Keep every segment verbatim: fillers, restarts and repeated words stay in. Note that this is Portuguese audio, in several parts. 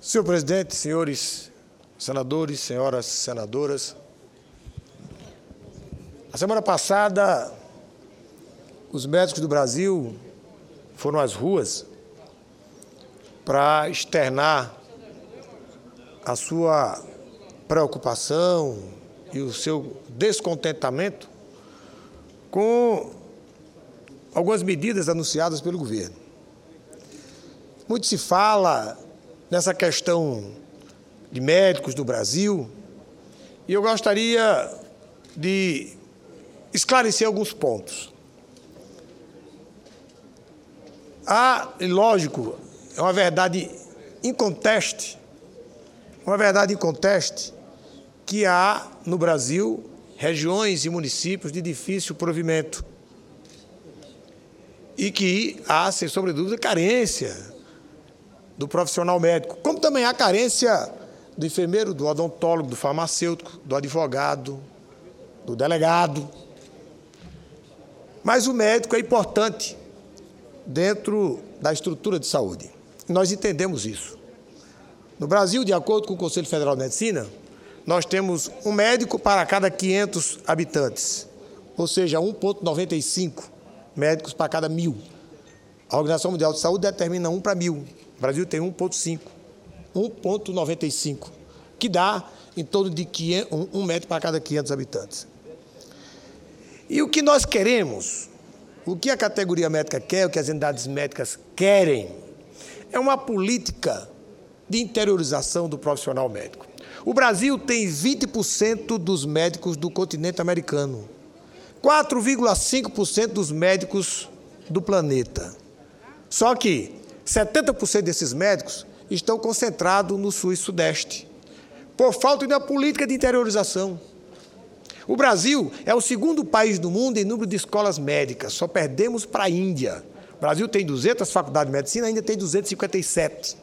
Senhor presidente, senhores senadores, senhoras senadoras, a semana passada, os médicos do Brasil foram às ruas para externar a sua preocupação e o seu descontentamento com algumas medidas anunciadas pelo governo. Muito se fala nessa questão de médicos do Brasil e eu gostaria de esclarecer alguns pontos. Há, e lógico, é uma verdade inconteste, uma verdade inconteste que há no Brasil regiões e municípios de difícil provimento e que há, sem sombra de dúvida, carência do profissional médico, como também há carência do enfermeiro, do odontólogo, do farmacêutico, do advogado, do delegado. Mas o médico é importante dentro da estrutura de saúde. Nós entendemos isso. No Brasil, de acordo com o Conselho Federal de Medicina, nós temos um médico para cada quinhentos habitantes, ou seja, um vírgula noventa e cinco médicos para cada mil. A Organização Mundial de Saúde determina um para mil. O Brasil tem um vírgula cinco, um vírgula noventa e cinco, que dá em torno de quinhentos, um médico para cada quinhentos habitantes. E o que nós queremos, o que a categoria médica quer, o que as entidades médicas querem, é uma política de interiorização do profissional médico. O Brasil tem vinte por cento dos médicos do continente americano, quatro vírgula cinco por cento dos médicos do planeta. Só que setenta por cento desses médicos estão concentrados no sul e sudeste, por falta de uma política de interiorização. O Brasil é o segundo país do mundo em número de escolas médicas, só perdemos para a Índia. O Brasil tem duzentas faculdades de medicina, ainda tem duzentas e cinquenta e sete.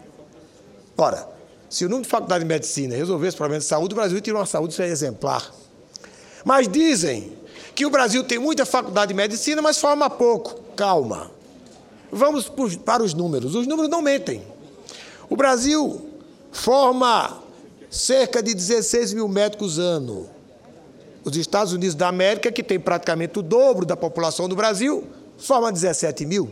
Ora, se o número de faculdades de medicina resolvesse problemas de saúde, o Brasil teria uma saúde exemplar. Mas dizem que o Brasil tem muita faculdade de medicina, mas forma pouco. Calma. Vamos para os números. Os números não mentem. O Brasil forma cerca de dezesseis mil médicos ano. Os Estados Unidos da América, que tem praticamente o dobro da população do Brasil, forma dezessete mil.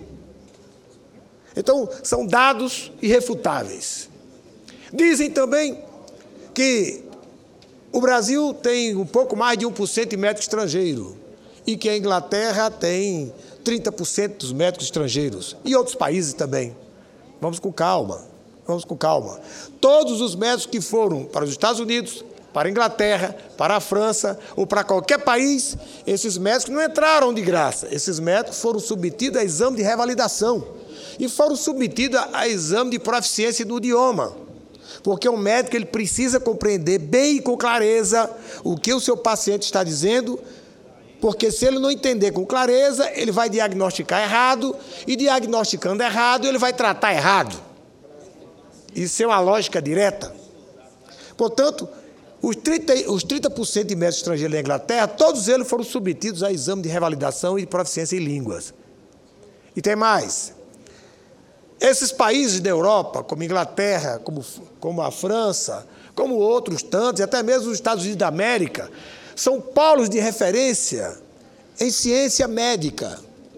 Então, são dados irrefutáveis. Dizem também que o Brasil tem um pouco mais de um por cento de médico estrangeiro e que a Inglaterra tem trinta por cento dos médicos estrangeiros e outros países também. Vamos com calma, vamos com calma. Todos os médicos que foram para os Estados Unidos, para a Inglaterra, para a França ou para qualquer país, esses médicos não entraram de graça. Esses médicos foram submetidos a exame de revalidação e foram submetidos a exame de proficiência no idioma. Porque o médico ele precisa compreender bem e com clareza o que o seu paciente está dizendo, porque se ele não entender com clareza, ele vai diagnosticar errado, e diagnosticando errado, ele vai tratar errado. Isso é uma lógica direta. Portanto, os trinta, os trinta por cento de médicos estrangeiros da Inglaterra, todos eles foram submetidos a exame de revalidação e de proficiência em línguas. E tem mais. Esses países da Europa, como a Inglaterra, como, como a França, como outros tantos, e até mesmo os Estados Unidos da América, são polos de referência em ciência médica.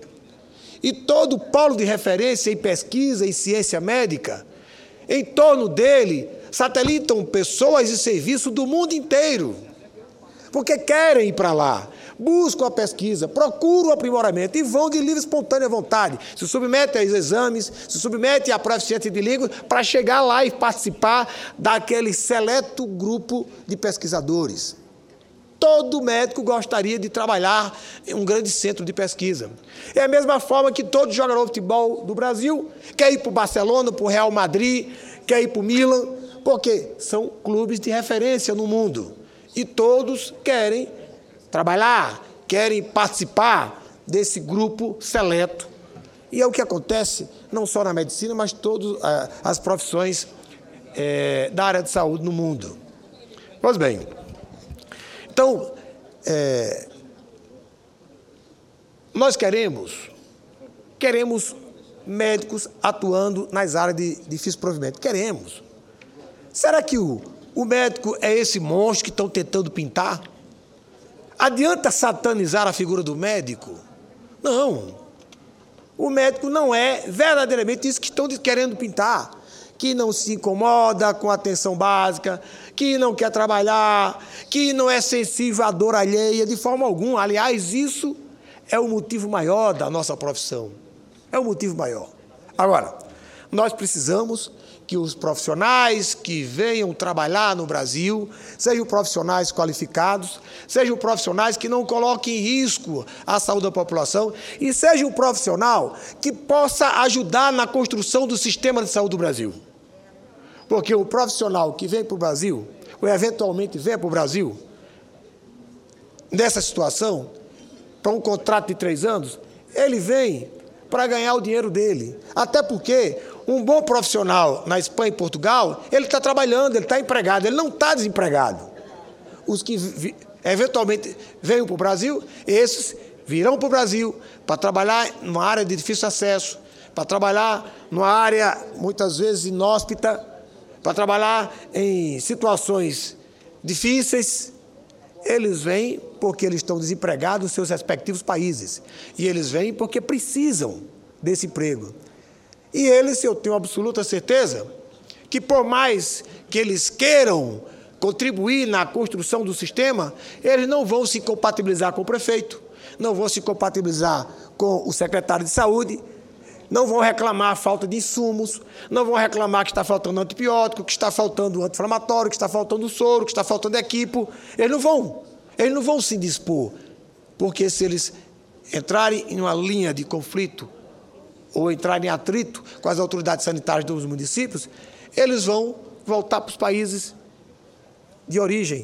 E todo polo de referência em pesquisa em ciência médica, em torno dele, satelitam pessoas e serviços do mundo inteiro, porque querem ir para lá, buscam a pesquisa, procuram o aprimoramento e vão de livre e espontânea vontade, se submetem aos exames, se submetem à proficiência de língua para chegar lá e participar daquele seleto grupo de pesquisadores. Todo médico gostaria de trabalhar em um grande centro de pesquisa. É a mesma forma que todo jogador de futebol do Brasil quer ir para o Barcelona, para o Real Madrid, quer ir para o Milan, porque são clubes de referência no mundo. E todos querem trabalhar, querem participar desse grupo seleto. E é o que acontece não só na medicina, mas todas ah, as profissões eh, da área de saúde no mundo. Pois bem, então, é, nós queremos, queremos médicos atuando nas áreas de difícil provimento. Queremos. Será que o, o médico é esse monstro que estão tentando pintar? Adianta satanizar a figura do médico? Não. O médico não é verdadeiramente isso que estão querendo pintar. Que não se incomoda com a atenção básica, que não quer trabalhar, que não é sensível à dor alheia de forma alguma. Aliás, isso é o motivo maior da nossa profissão. É o motivo maior. Agora, nós precisamos que os profissionais que venham trabalhar no Brasil sejam profissionais qualificados, sejam profissionais que não coloquem em risco a saúde da população e seja um profissional que possa ajudar na construção do sistema de saúde do Brasil. Porque o profissional que vem para o Brasil, ou eventualmente vem para o Brasil, nessa situação, para um contrato de três anos, ele vem para ganhar o dinheiro dele. Até porque um bom profissional na Espanha e Portugal, ele está trabalhando, ele está empregado, ele não está desempregado. Os que vi, eventualmente venham para o Brasil, esses virão para o Brasil para trabalhar numa área de difícil acesso, para trabalhar numa área, muitas vezes, inóspita, para trabalhar em situações difíceis. Eles vêm porque eles estão desempregados nos seus respectivos países. E eles vêm porque precisam desse emprego. E eles, eu tenho absoluta certeza, que por mais que eles queiram contribuir na construção do sistema, eles não vão se compatibilizar com o prefeito, não vão se compatibilizar com o secretário de saúde, não vão reclamar a falta de insumos, não vão reclamar que está faltando antibiótico, que está faltando anti-inflamatório, que está faltando soro, que está faltando equipo. Eles não vão, eles não vão se dispor, porque se eles entrarem em uma linha de conflito ou entrarem em atrito com as autoridades sanitárias dos municípios, eles vão voltar para os países de origem.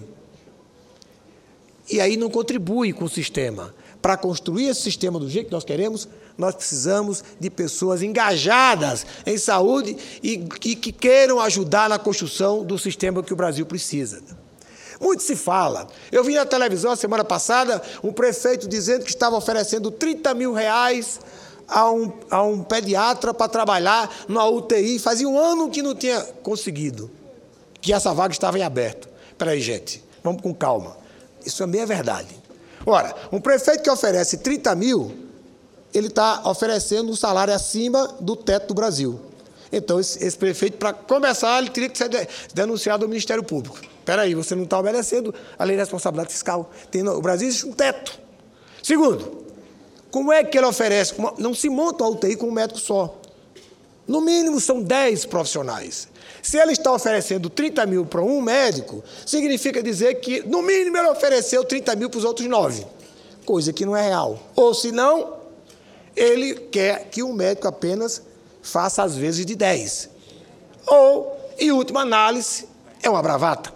E aí não contribui com o sistema. Para construir esse sistema do jeito que nós queremos, nós precisamos de pessoas engajadas em saúde e, e que queiram ajudar na construção do sistema que o Brasil precisa. Muito se fala. Eu vi na televisão, a semana passada, um prefeito dizendo que estava oferecendo trinta mil reais a um, a um pediatra para trabalhar numa U T I. Fazia um ano que não tinha conseguido, que essa vaga estava em aberto. Espera aí, gente, vamos com calma. Isso também é verdade. Ora, um prefeito que oferece trinta mil, ele está oferecendo um salário acima do teto do Brasil. Então, esse, esse prefeito, para começar, ele teria que ser de, denunciado ao Ministério Público. Espera aí, você não está obedecendo a lei de responsabilidade fiscal. Tem, no, o Brasil existe um teto. Segundo, como é que ele oferece? Uma, não se monta uma U T I com um médico só. No mínimo, são dez profissionais. Se ele está oferecendo trinta mil para um médico, significa dizer que, no mínimo, ele ofereceu trinta mil para os outros nove. Coisa que não é real. Ou, se não, ele quer que um médico apenas faça as vezes de dez. Ou, em última análise, é uma bravata.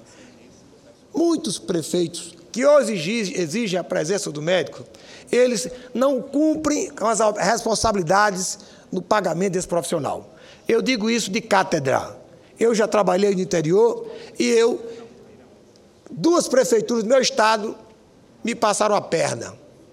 Muitos prefeitos que hoje exigem a presença do médico, eles não cumprem as responsabilidades no pagamento desse profissional. Eu digo isso de cátedra. Eu já trabalhei no interior e eu, duas prefeituras do meu estado me passaram a perna.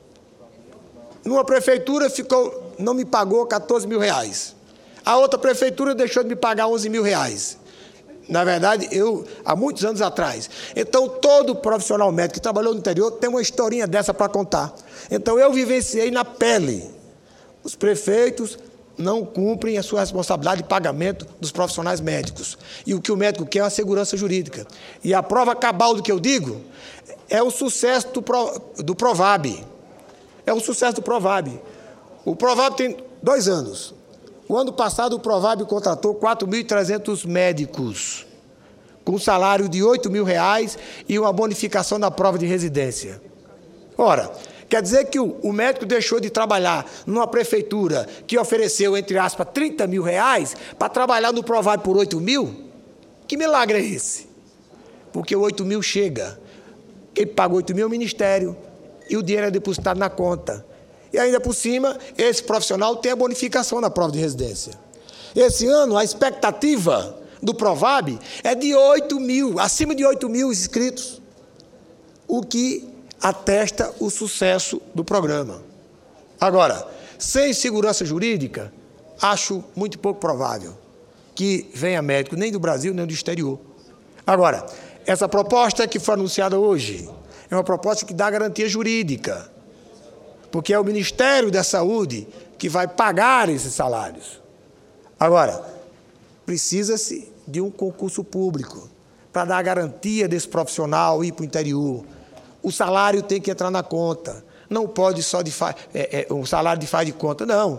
Numa prefeitura ficou, não me pagou quatorze mil reais. A outra prefeitura deixou de me pagar onze mil reais. Na verdade, eu, há muitos anos atrás. Então, todo profissional médico que trabalhou no interior tem uma historinha dessa para contar. Então, eu vivenciei na pele. Os prefeitos não cumprem a sua responsabilidade de pagamento dos profissionais médicos. E o que o médico quer é uma segurança jurídica. E a prova cabal do que eu digo é o sucesso do, Pro, do Provab. É o sucesso do Provab. O Provab tem dois anos. O ano passado, o Provab contratou quatro mil e trezentos médicos, com salário de oito mil reais e uma bonificação da prova de residência. Ora, quer dizer que o, o médico deixou de trabalhar numa prefeitura que ofereceu, entre aspas, trinta mil reais para trabalhar no Provab por oito mil? Que milagre é esse? Porque o oito mil chega. Quem pagou oito mil é o Ministério e o dinheiro é depositado na conta. E ainda por cima, esse profissional tem a bonificação na prova de residência. Esse ano, a expectativa do Provab é de oito mil, acima de oito mil inscritos, o que atesta o sucesso do programa. Agora, sem segurança jurídica, acho muito pouco provável. que venha médico nem do Brasil, nem do exterior. Agora, essa proposta que foi anunciada hoje é uma proposta que dá garantia jurídica, porque é o Ministério da Saúde que vai pagar esses salários. Agora, precisa-se de um concurso público para dar a garantia desse profissional ir para o interior. O salário tem que entrar na conta. Não pode só de fa... é, é, um salário de faz de conta, não.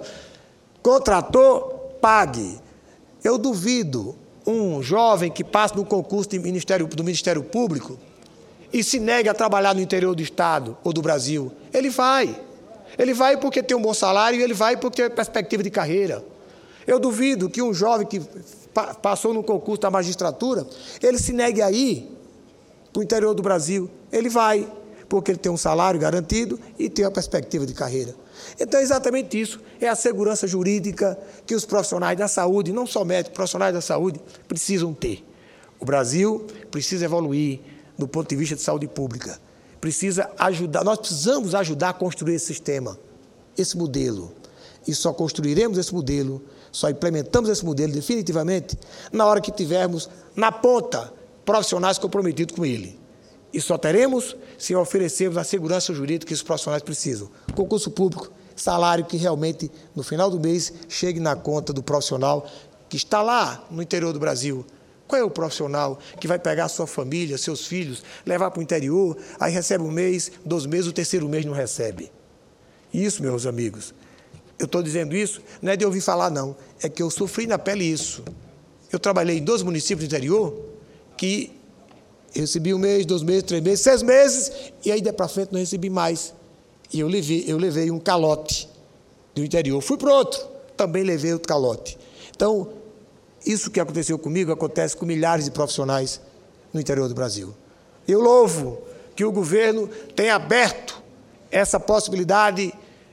Contratou, pague. Eu duvido um jovem que passa no concurso de Ministério, do Ministério Público e se negue a trabalhar no interior do Estado ou do Brasil. Ele vai. Ele vai porque tem um bom salário e ele vai porque tem perspectiva de carreira. Eu duvido que um jovem que pa passou no concurso da magistratura, ele se negue a ir para o interior do Brasil. Ele vai, porque ele tem um salário garantido e tem uma perspectiva de carreira. Então, é exatamente isso. É a segurança jurídica que os profissionais da saúde, não só médicos, profissionais da saúde, precisam ter. O Brasil precisa evoluir do ponto de vista de saúde pública. Precisa ajudar, nós precisamos ajudar a construir esse sistema, esse modelo. E só construiremos esse modelo, só implementamos esse modelo definitivamente na hora que tivermos na ponta profissionais comprometidos com ele. E só teremos se oferecermos a segurança jurídica que os profissionais precisam. Concurso público, salário que realmente, no final do mês, chegue na conta do profissional que está lá no interior do Brasil. Qual é o profissional que vai pegar a sua família, seus filhos, levar para o interior, aí recebe um mês, dois meses, o terceiro mês não recebe? Isso, meus amigos, eu estou dizendo isso, não é de ouvir falar, não. É que eu sofri na pele isso. Eu trabalhei em dois municípios do interior que eu recebi um mês, dois meses, três meses, seis meses, e aí, daí para frente, não recebi mais. E eu levei, eu levei um calote do interior. Fui para outro, também levei outro calote. Então, isso que aconteceu comigo acontece com milhares de profissionais no interior do Brasil. Eu louvo que o governo tenha aberto essa possibilidade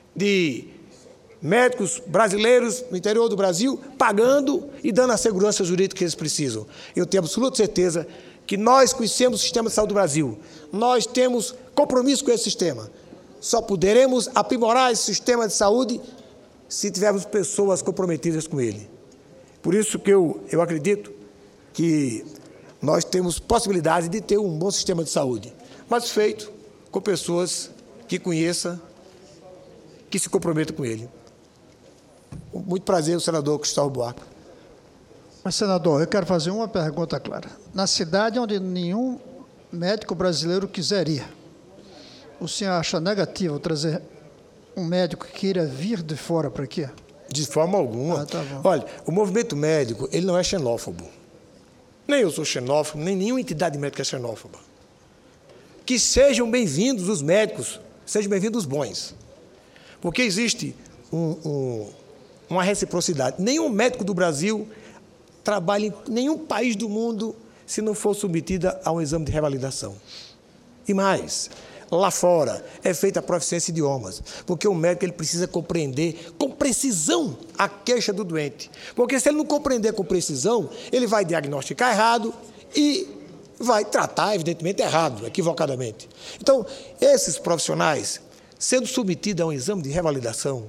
de médicos brasileiros no interior do Brasil pagando e dando a segurança jurídica que eles precisam. Eu tenho absoluta certeza que nós conhecemos o sistema de saúde do Brasil. Nós temos compromisso com esse sistema. Só poderemos aprimorar esse sistema de saúde se tivermos pessoas comprometidas com ele. Por isso que eu, eu acredito que nós temos possibilidade de ter um bom sistema de saúde, mas feito com pessoas que conheçam, que se comprometam com ele. Muito prazer, o senador Cristóvão Buarque. Mas, senador, eu quero fazer uma pergunta clara. Na cidade onde nenhum médico brasileiro quiser ir, o senhor acha negativo trazer um médico que queira vir de fora para aqui? De forma alguma. Ah, tá bom. Olha, o movimento médico, ele não é xenófobo. Nem eu sou xenófobo, nem nenhuma entidade médica é xenófoba. Que sejam bem-vindos os médicos, sejam bem-vindos os bons. Porque existe um, um, uma reciprocidade. Nenhum médico do Brasil trabalha em nenhum país do mundo se não for submetida a um exame de revalidação. E mais, lá fora é feita a proficiência de idiomas, porque o médico ele precisa compreender com precisão a queixa do doente. Porque se ele não compreender com precisão, ele vai diagnosticar errado e vai tratar, evidentemente, errado, equivocadamente. Então, esses profissionais, sendo submetidos a um exame de revalidação,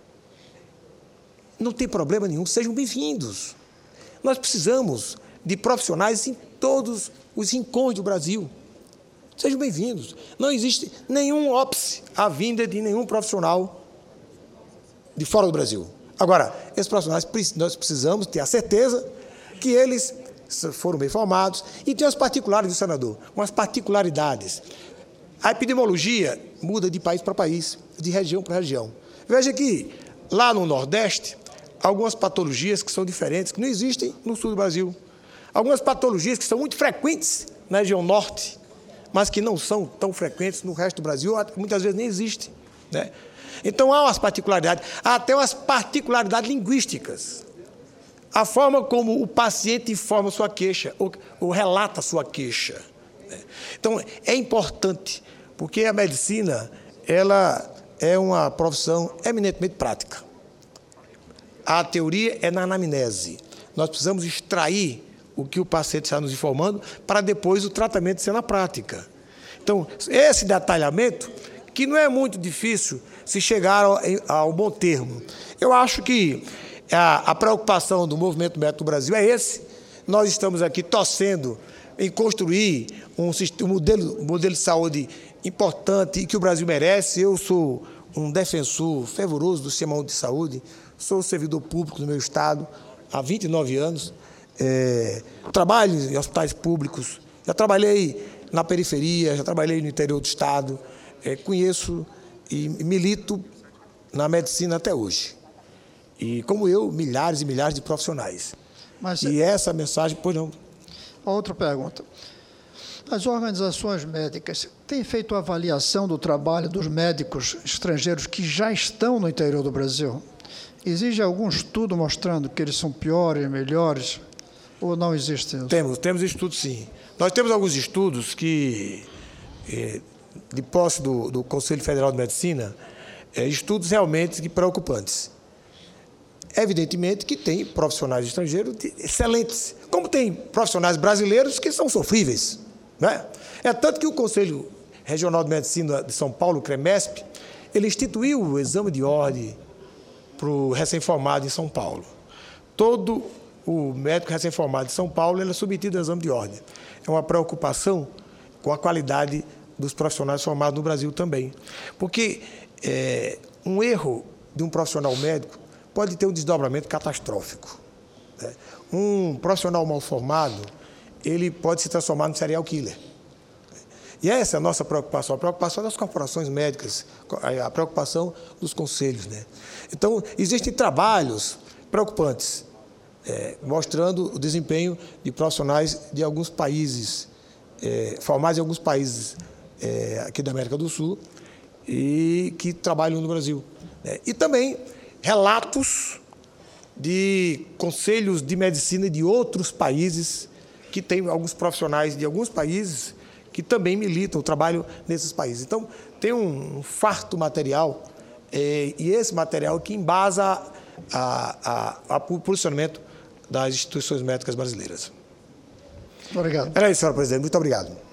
não tem problema nenhum, sejam bem-vindos. Nós precisamos de profissionais em todos os rincões do Brasil. Sejam bem-vindos. Não existe nenhum óbice à vinda de nenhum profissional de fora do Brasil. Agora, esses profissionais, nós precisamos ter a certeza que eles foram bem formados e tem as particularidades do senador, umas particularidades. A epidemiologia muda de país para país, de região para região. Veja que, lá no Nordeste, algumas patologias que são diferentes, que não existem no sul do Brasil. Algumas patologias que são muito frequentes na região norte, mas que não são tão frequentes no resto do Brasil, muitas vezes nem existem, né? Então, há umas particularidades, há até umas particularidades linguísticas. A forma como o paciente informa sua queixa, ou, ou relata sua queixa, né? Então, é importante, porque a medicina ela é uma profissão eminentemente prática. A teoria é na anamnese. Nós precisamos extrair o que o paciente está nos informando para depois o tratamento ser na prática. Então, esse detalhamento, que não é muito difícil se chegar ao, ao bom termo. Eu acho que a, a preocupação do movimento médico do Brasil é esse. Nós estamos aqui torcendo em construir um, um, modelo, um modelo de saúde importante e que o Brasil merece. Eu sou um defensor fervoroso do sistema de saúde, sou servidor público do meu estado há vinte e nove anos, é, trabalho em hospitais públicos, já trabalhei na periferia, já trabalhei no interior do estado, é, conheço e milito na medicina até hoje. E, como eu, milhares e milhares de profissionais. Mas, e essa mensagem, pois não. Outra pergunta. As organizações médicas têm feito avaliação do trabalho dos médicos estrangeiros que já estão no interior do Brasil? Existe algum estudo mostrando que eles são piores, melhores, ou não existe isso? Temos, temos estudos, sim. Nós temos alguns estudos que, de posse do, do Conselho Federal de Medicina, é, estudos realmente preocupantes. Evidentemente que tem profissionais estrangeiros excelentes, como tem profissionais brasileiros que são sofríveis. Né? É tanto que o Conselho Regional de Medicina de São Paulo, o CREMESP, ele instituiu o exame de ordem para o recém-formado em São Paulo. Todo o médico recém-formado de São Paulo ele é submetido ao exame de ordem. É uma preocupação com a qualidade dos profissionais formados no Brasil também. Porque é, um erro de um profissional médico pode ter um desdobramento catastrófico. Né? Um profissional mal formado, ele pode se transformar num serial killer. E essa é a nossa preocupação, a preocupação das corporações médicas, a preocupação dos conselhos. Né? Então, existem trabalhos preocupantes, é, mostrando o desempenho de profissionais de alguns países, é, formados em alguns países é, aqui da América do Sul, e que trabalham no Brasil. Né? E também relatos de conselhos de medicina de outros países, que tem alguns profissionais de alguns países que também militam, trabalham nesses países. Então, tem um farto material, é, e esse material que embasa a, a, a, o posicionamento das instituições médicas brasileiras. Obrigado. Era isso, senhora presidente. Muito obrigado.